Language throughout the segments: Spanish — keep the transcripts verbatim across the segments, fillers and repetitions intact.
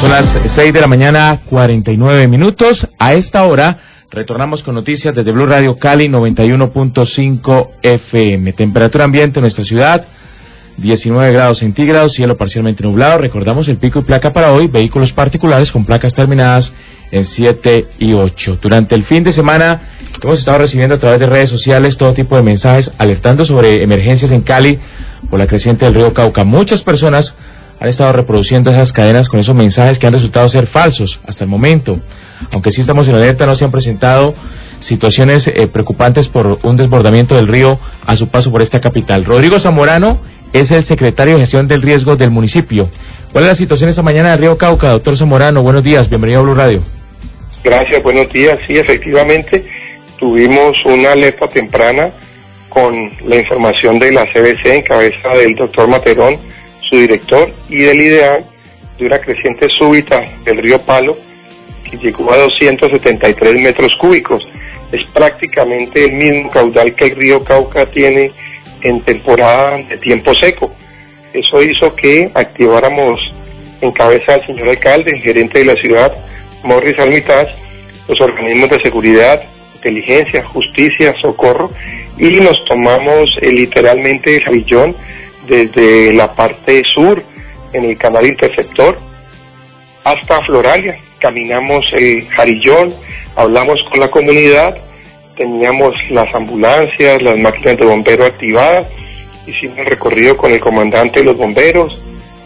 Son las seis de la mañana, cuarenta y nueve minutos. A esta hora retornamos con noticias desde Blue Radio Cali noventa y uno punto cinco F M. Temperatura ambiente en nuestra ciudad, diecinueve grados centígrados, cielo parcialmente nublado. Recordamos el pico y placa para hoy, vehículos particulares con placas terminadas en siete y ocho. Durante el fin de semana hemos estado recibiendo a través de redes sociales todo tipo de mensajes alertando sobre emergencias en Cali por la creciente del río Cauca. Muchas personas han estado reproduciendo esas cadenas con esos mensajes que han resultado ser falsos hasta el momento. Aunque sí estamos en alerta, no se han presentado situaciones eh, preocupantes por un desbordamiento del río a su paso por esta capital. Rodrigo Zamorano es el secretario de gestión del riesgo del municipio. ¿Cuál es la situación esta mañana del río Cauca? Doctor Zamorano, buenos días, bienvenido a Blue Radio. Gracias, buenos días. Sí, efectivamente, tuvimos una alerta temprana con la información de la C B C en cabeza del doctor Materón, su director, y del IDEAN, de una creciente súbita del río Palo, que llegó a doscientos setenta y tres metros cúbicos. Es prácticamente el mismo caudal que el río Cauca tiene en temporada de tiempo seco. Eso hizo que activáramos en cabeza del señor alcalde, el gerente de la ciudad, Morris Armitage, los organismos de seguridad, inteligencia, justicia, socorro, y nos tomamos eh, literalmente el Jarillón desde la parte sur, en el canal interceptor, hasta Floralia. Caminamos el Jarillón, hablamos con la comunidad, teníamos las ambulancias, las máquinas de bombero activadas, hicimos el recorrido con el comandante de los bomberos,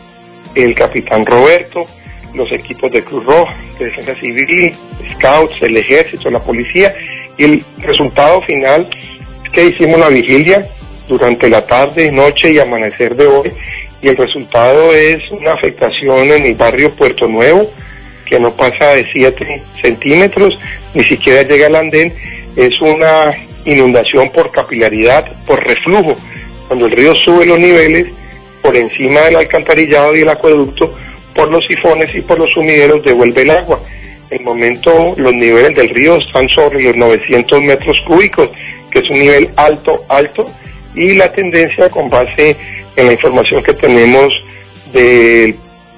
el capitán Roberto, los equipos de Cruz Roja, de Defensa Civil, Scouts, el Ejército, la Policía, y el resultado final es que hicimos la vigilia durante la tarde, noche y amanecer de hoy, y el resultado es una afectación en el barrio Puerto Nuevo, que no pasa de siete centímetros, ni siquiera llega al andén. Es una inundación por capilaridad, por reflujo. Cuando el río sube los niveles, por encima del alcantarillado y el acueducto, por los sifones y por los sumideros devuelve el agua. En el momento los niveles del río están sobre los novecientos metros cúbicos, que es un nivel alto, alto, y la tendencia, con base en la información que tenemos del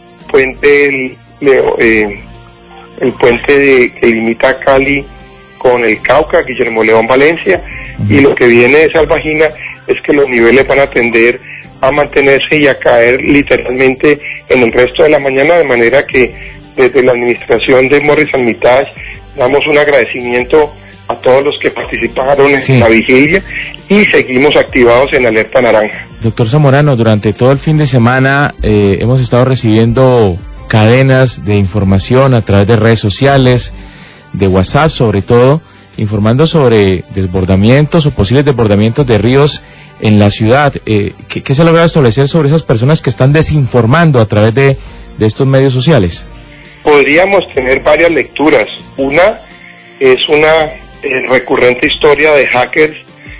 puente Leo, eh, el puente de, que limita Cali con el Cauca, Guillermo León Valencia, uh-huh. y lo que viene de Salvajina es que los niveles van a tender a mantenerse y a caer literalmente en el resto de la mañana, de manera que desde la administración de Morris Armitage damos un agradecimiento a todos los que participaron en sí. la vigilia, y seguimos activados en alerta naranja. Doctor Zamorano, durante todo el fin de semana eh, hemos estado recibiendo cadenas de información a través de redes sociales, de WhatsApp sobre todo, informando sobre desbordamientos o posibles desbordamientos de ríos en la ciudad. Eh, ¿qué, ¿Qué se ha logrado establecer sobre esas personas que están desinformando a través de, de estos medios sociales? Podríamos tener varias lecturas. Una es una eh, recurrente historia de hackers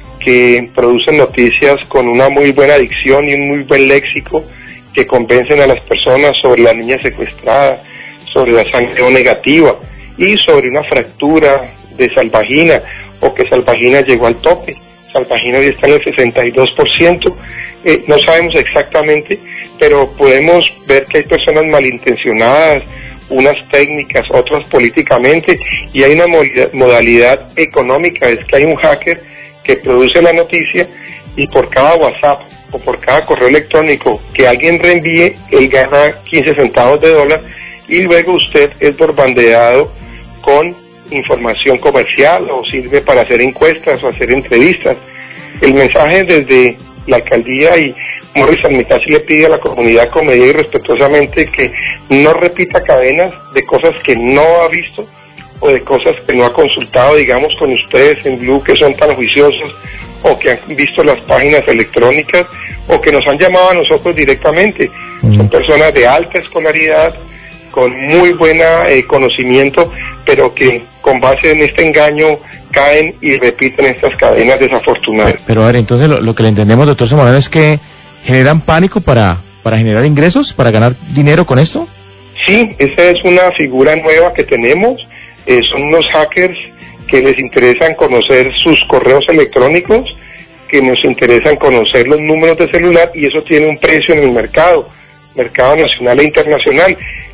que producen noticias con una muy buena dicción y un muy buen léxico, que convencen a las personas sobre la niña secuestrada, sobre la sangre O negativa y sobre una fractura de Salvajina, o que Salvajina llegó al tope. Salvajina hoy está en el sesenta y dos por ciento, eh, no sabemos exactamente, pero podemos ver que hay personas malintencionadas, unas técnicas, otras políticamente, y hay una modalidad económica, es que hay un hacker que produce la noticia, y por cada WhatsApp o por cada correo electrónico que alguien reenvíe, él gana quince centavos de dólar, y luego usted es bombardeado con información comercial, o sirve para hacer encuestas o hacer entrevistas. El mensaje desde la alcaldía y Morris Armitage le pide a la comunidad, con medida y respetuosamente, que no repita cadenas de cosas que no ha visto o de cosas que no ha consultado, digamos, con ustedes en Blue, que son tan juiciosos, o que han visto las páginas electrónicas, o que nos han llamado a nosotros directamente. Mm. Son personas de alta escolaridad, con muy buen eh, conocimiento, pero que con base en este engaño caen y repiten estas cadenas desafortunadas. Pero, pero a ver, entonces lo, lo que le entendemos, doctor Zamorano, es que generan pánico para, para generar ingresos, para ganar dinero con esto. Sí, esa es una figura nueva que tenemos, eh, son unos hackers que les interesan conocer sus correos electrónicos, que nos interesan conocer los números de celular, y eso tiene un precio en el mercado, mercado nacional e internacional.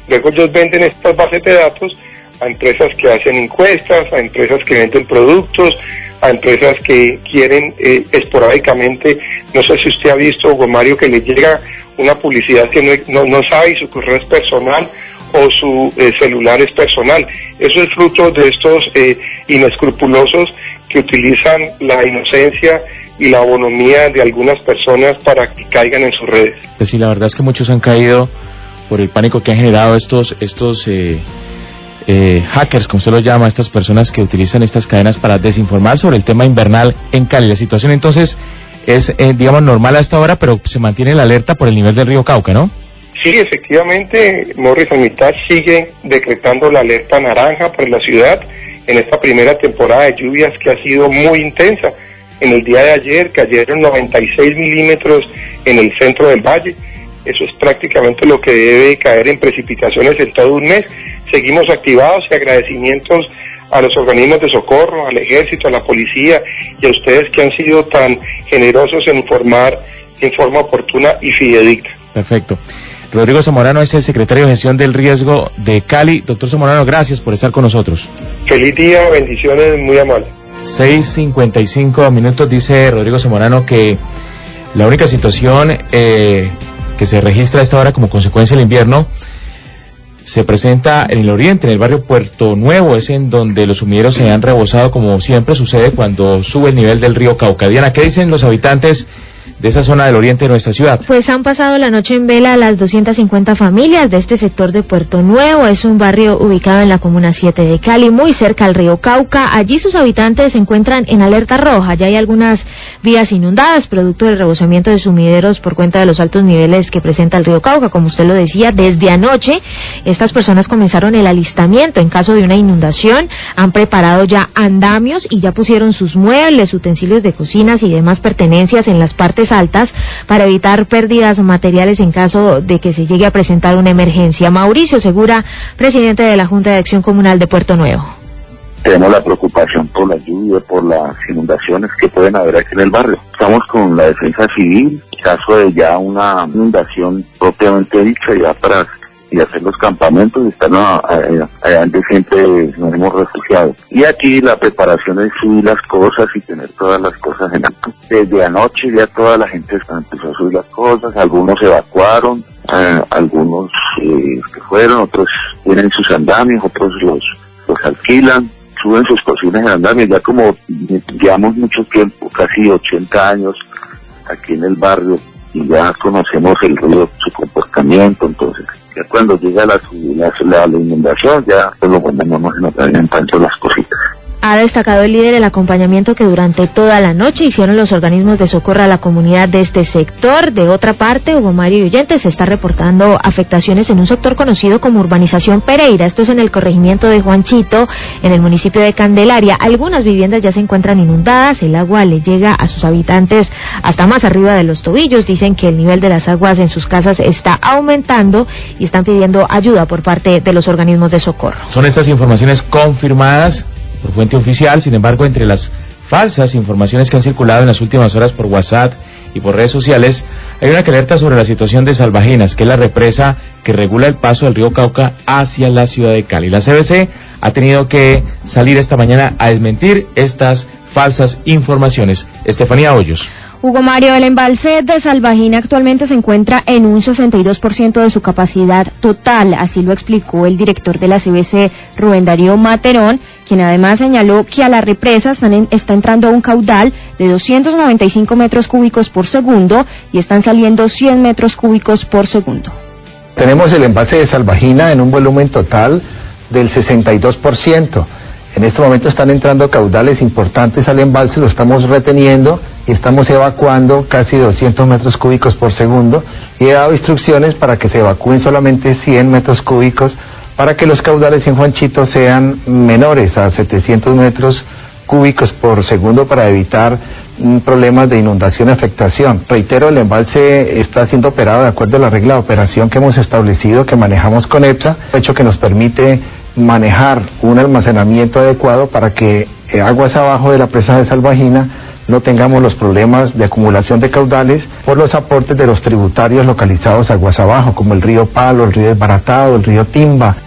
Luego ellos venden estas bases de datos a empresas que hacen encuestas, a empresas que venden productos, a empresas que quieren eh, esporádicamente, no sé si usted ha visto, Hugo Mario, que les llega una publicidad que no, no, no sabe y su correo es personal o su eh, celular es personal. Eso es fruto de estos eh, inescrupulosos que utilizan la inocencia y la bonomía de algunas personas para que caigan en sus redes. Pues sí, la verdad es que muchos han caído por el pánico que han generado estos estos eh, eh, hackers, como usted lo llama, estas personas que utilizan estas cadenas para desinformar sobre el tema invernal en Cali. La situación entonces es, eh, digamos, normal a esta hora, pero se mantiene la alerta por el nivel del río Cauca, ¿no? Sí, efectivamente, Morris, el Mitad sigue decretando la alerta naranja para la ciudad en esta primera temporada de lluvias que ha sido muy intensa. En el día de ayer cayeron noventa y seis milímetros en el centro del valle. Eso es prácticamente lo que debe caer en precipitaciones en todo un mes. Seguimos activados y agradecimientos a los organismos de socorro, al ejército, a la policía y a ustedes que han sido tan generosos en informar en forma oportuna y fidedigna. Perfecto. Rodrigo Zamorano es el secretario de Gestión del Riesgo de Cali. Doctor Zamorano, gracias por estar con nosotros. Feliz día, bendiciones, muy amable. seis cincuenta y cinco minutos, dice Rodrigo Zamorano que la única situación eh, que se registra a esta hora como consecuencia del invierno se presenta en el oriente, en el barrio Puerto Nuevo, es en donde los sumideros se han rebosado, como siempre sucede cuando sube el nivel del río Cauca. Diana, ¿qué dicen los habitantes de esa zona del oriente de nuestra ciudad? Pues han pasado la noche en vela a las doscientas cincuenta familias de este sector de Puerto Nuevo. Es un barrio ubicado en la comuna siete de Cali, muy cerca al río Cauca. Allí sus habitantes se encuentran en alerta roja. Ya hay algunas vías inundadas, producto del rebosamiento de sumideros por cuenta de los altos niveles que presenta el río Cauca. Como usted lo decía, desde anoche estas personas comenzaron el alistamiento en caso de una inundación. Han preparado ya andamios y ya pusieron sus muebles, utensilios de cocinas y demás pertenencias en las partes altas para evitar pérdidas materiales en caso de que se llegue a presentar una emergencia. Mauricio Segura, presidente de la Junta de Acción Comunal de Puerto Nuevo. Tenemos la preocupación por la lluvia, por las inundaciones que pueden haber aquí en el barrio. Estamos con la defensa civil, en caso de ya una inundación propiamente dicha, ya para y hacer los campamentos y estar allá donde siempre nos hemos refugiado. Y aquí la preparación es subir las cosas y tener todas las cosas en acto. Desde anoche ya toda la gente empezó a subir las cosas, algunos evacuaron, eh, algunos eh, que fueron, otros tienen sus andamios, otros los, los alquilan, suben sus cocinas en andamios. Ya como llevamos mucho tiempo, casi ochenta años aquí en el barrio, y ya conocemos el río, su comportamiento, entonces ya cuando llega la, la, la, la inundación, ya por lo menos no nos notarían tanto las cositas. Ha destacado el líder el acompañamiento que durante toda la noche hicieron los organismos de socorro a la comunidad de este sector. De otra parte, Hugo Mario y oyentes, se está reportando afectaciones en un sector conocido como Urbanización Pereira. Esto es en el corregimiento de Juanchito, en el municipio de Candelaria. Algunas viviendas ya se encuentran inundadas, el agua le llega a sus habitantes hasta más arriba de los tobillos. Dicen que el nivel de las aguas en sus casas está aumentando y están pidiendo ayuda por parte de los organismos de socorro. Son estas informaciones confirmadas por fuente oficial. Sin embargo, entre las falsas informaciones que han circulado en las últimas horas por WhatsApp y por redes sociales, hay una que alerta sobre la situación de Salvajinas, que es la represa que regula el paso del río Cauca hacia la ciudad de Cali. La C B C ha tenido que salir esta mañana a desmentir estas falsas informaciones. Estefanía Hoyos. Hugo Mario, el embalse de Salvajina actualmente se encuentra en un sesenta y dos por ciento de su capacidad total, así lo explicó el director de la C B C, Rubén Darío Materón, quien además señaló que a la represa están en, está entrando un caudal de doscientos noventa y cinco metros cúbicos por segundo y están saliendo cien metros cúbicos por segundo. Tenemos el embalse de Salvajina en un volumen total del sesenta y dos por ciento. En este momento están entrando caudales importantes al embalse, lo estamos reteniendo y estamos evacuando casi doscientos metros cúbicos por segundo, y he dado instrucciones para que se evacúen solamente cien metros cúbicos para que los caudales en Juanchito sean menores a setecientos metros cúbicos por segundo para evitar mm, problemas de inundación y afectación. Reitero, el embalse está siendo operado de acuerdo a la regla de operación que hemos establecido, que manejamos con EPSA, hecho que nos permite manejar un almacenamiento adecuado para que eh, aguas abajo de la presa de Salvajina no tengamos los problemas de acumulación de caudales por los aportes de los tributarios localizados aguas abajo, como el río Palo, el río Desbaratado, el río Timba.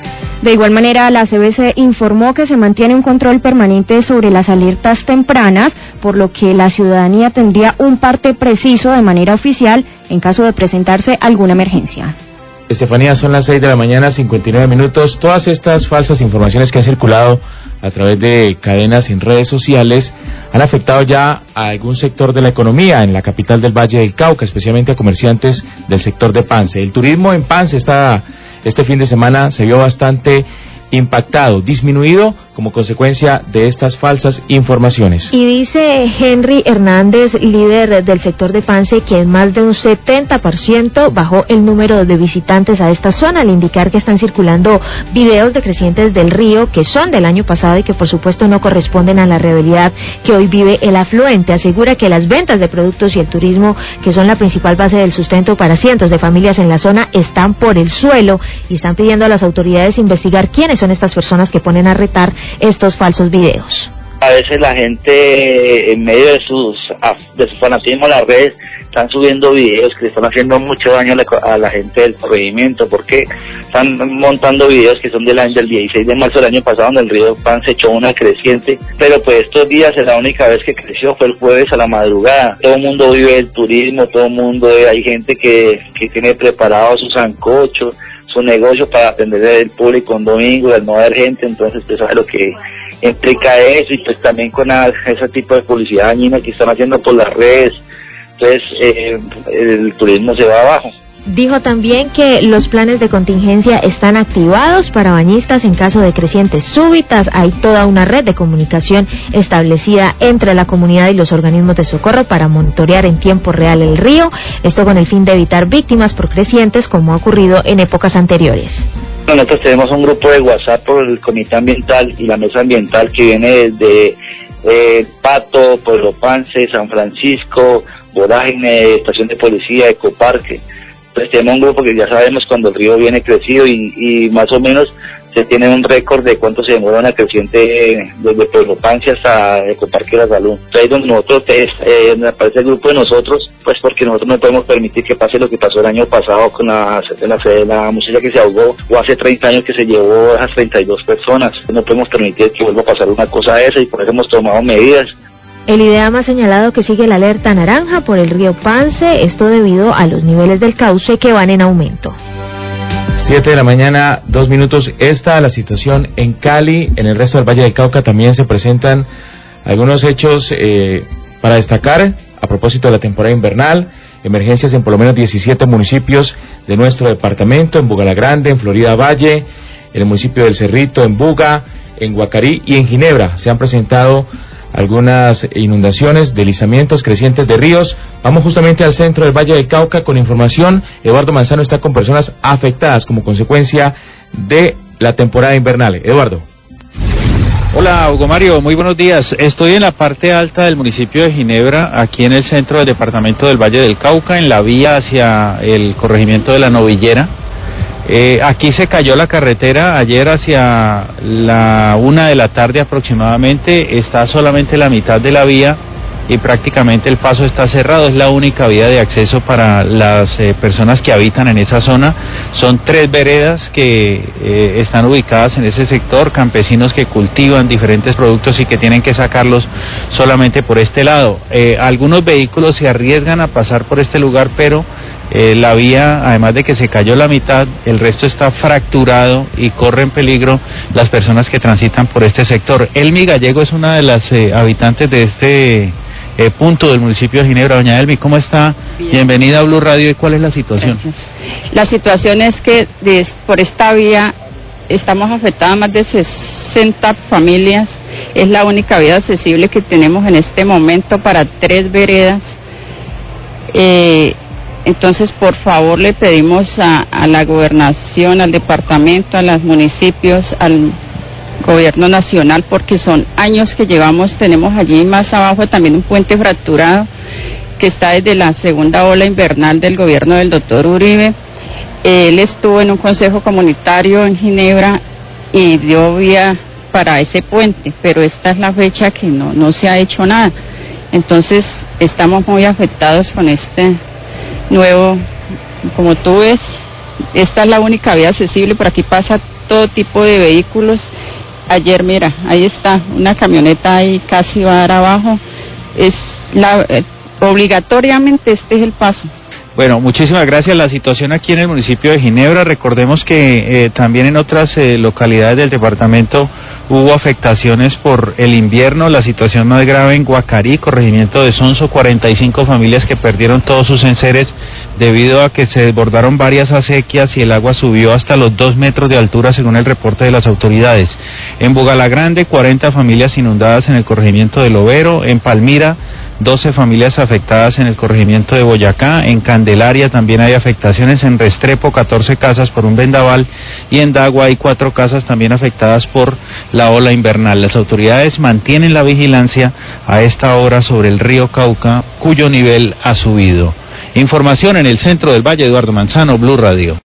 De igual manera, la C B C informó que se mantiene un control permanente sobre las alertas tempranas, por lo que la ciudadanía tendría un parte preciso de manera oficial en caso de presentarse alguna emergencia. Estefanía, son las seis de la mañana, cincuenta y nueve minutos. Todas estas falsas informaciones que han circulado a través de cadenas en redes sociales han afectado ya a algún sector de la economía en la capital del Valle del Cauca, especialmente a comerciantes del sector de Pance. El turismo en Pance está, este fin de semana se vio bastante impactado, disminuido como consecuencia de estas falsas informaciones. Y dice Henry Hernández, líder del sector de Pance, que en más de un setenta por ciento bajó el número de visitantes a esta zona, al indicar que están circulando videos de crecientes del río que son del año pasado y que por supuesto no corresponden a la realidad que hoy vive el afluente. Asegura que las ventas de productos y el turismo, que son la principal base del sustento para cientos de familias en la zona, están por el suelo y están pidiendo a las autoridades investigar quiénes son estas personas que ponen a retar estos falsos videos. A veces la gente, en medio de sus de su fanatismo en las redes, están subiendo videos que le están haciendo mucho daño a la, a la gente del corregimiento, porque están montando videos que son del año del dieciséis de marzo del año pasado, donde el río Pance echó una creciente, pero pues estos días es la única vez que creció, fue el jueves a la madrugada. Todo el mundo vive el turismo, todo el mundo, hay gente que, que tiene preparado su sancocho, su negocio para atender al público un domingo, al no haber gente, entonces usted sabe lo que implica eso, y pues también con a, ese tipo de publicidad dañina que están haciendo por las redes, entonces eh, el turismo se va abajo. Dijo también que los planes de contingencia están activados para bañistas en caso de crecientes súbitas. Hay toda una red de comunicación establecida entre la comunidad y los organismos de socorro para monitorear en tiempo real el río, esto con el fin de evitar víctimas por crecientes como ha ocurrido en épocas anteriores. Nosotros tenemos un grupo de WhatsApp por el Comité Ambiental y la Mesa Ambiental que viene desde eh, Pato, Pueblo Pance, San Francisco, Vorágine, Estación de Policía, Ecoparque. Entonces tenemos un grupo que ya sabemos cuando el río viene crecido y, y más o menos se tiene un récord de cuánto se demora una creciente desde Pueblo Pance hasta Ecoparque de la Salud. Entonces donde nosotros, eh, me aparece el grupo de nosotros, pues porque nosotros no podemos permitir que pase lo que pasó el año pasado con la, la, la muchacha que se ahogó, o hace treinta años que se llevó a esas treinta y dos personas. No podemos permitir que vuelva a pasar una cosa esa, y por eso hemos tomado medidas. El IDEAM ha señalado que sigue la alerta naranja por el río Pance, esto debido a los niveles del cauce que van en aumento. Siete de la mañana, dos minutos. Esta la situación en Cali. En el resto del Valle del Cauca también se presentan algunos hechos eh, para destacar a propósito de la temporada invernal. Emergencias en por lo menos diecisiete municipios de nuestro departamento, en Bugalagrande, en Florida Valle, en el municipio del Cerrito, en Buga, en Guacarí y en Ginebra. Se han presentado algunas inundaciones, deslizamientos crecientes de ríos. Vamos justamente al centro del Valle del Cauca con información. Eduardo Manzano está con personas afectadas como consecuencia de la temporada invernal. Eduardo. Hola, Hugo Mario, muy buenos días. Estoy en la parte alta del municipio de Ginebra, aquí en el centro del departamento del Valle del Cauca, en la vía hacia el corregimiento de la Novillera. Eh, aquí se cayó la carretera ayer hacia la una de la tarde aproximadamente, está solamente la mitad de la vía y prácticamente el paso está cerrado, es la única vía de acceso para las eh, personas que habitan en esa zona. Son tres veredas que eh, están ubicadas en ese sector, campesinos que cultivan diferentes productos y que tienen que sacarlos solamente por este lado. Eh, algunos vehículos se arriesgan a pasar por este lugar, pero Eh, la vía, además de que se cayó la mitad, el resto está fracturado y corre en peligro las personas que transitan por este sector. Elmi Gallego es una de las eh, habitantes de este eh, punto del municipio de Ginebra. Doña Elmi, ¿cómo está? Bien. Bienvenida a Blue Radio. ¿Y cuál es la situación? Gracias. La situación es que de, por esta vía estamos afectadas más de sesenta familias. Es la única vía accesible que tenemos en este momento para tres veredas. Eh, Entonces, por favor, le pedimos a, a la gobernación, al departamento, a los municipios, al gobierno nacional, porque son años que llevamos, tenemos allí más abajo también un puente fracturado que está desde la segunda ola invernal del gobierno del doctor Uribe. Él estuvo en un consejo comunitario en Ginebra y dio vía para ese puente, pero esta es la fecha que no, no se ha hecho nada. Entonces estamos muy afectados con este nuevo, como tú ves, esta es la única vía accesible, por aquí pasa todo tipo de vehículos. Ayer, mira, ahí está, una camioneta ahí casi va a dar abajo, es la, eh, obligatoriamente este es el paso. Bueno, muchísimas gracias. La situación aquí en el municipio de Ginebra, recordemos que eh, también en otras eh, localidades del departamento hubo afectaciones por el invierno. La situación más grave en Guacarí, corregimiento de Sonso, cuarenta y cinco familias que perdieron todos sus enseres debido a que se desbordaron varias acequias y el agua subió hasta los dos metros de altura según el reporte de las autoridades. En Bugalagrande, cuarenta familias inundadas en el corregimiento de Lovero. En Palmira, doce familias afectadas en el corregimiento de Boyacá. En Candelaria también hay afectaciones. En Restrepo, catorce casas por un vendaval. Y en Dagua hay cuatro casas también afectadas por la ola invernal. Las autoridades mantienen la vigilancia a esta hora sobre el río Cauca, cuyo nivel ha subido. Información en el centro del Valle, Eduardo Manzano, Blue Radio.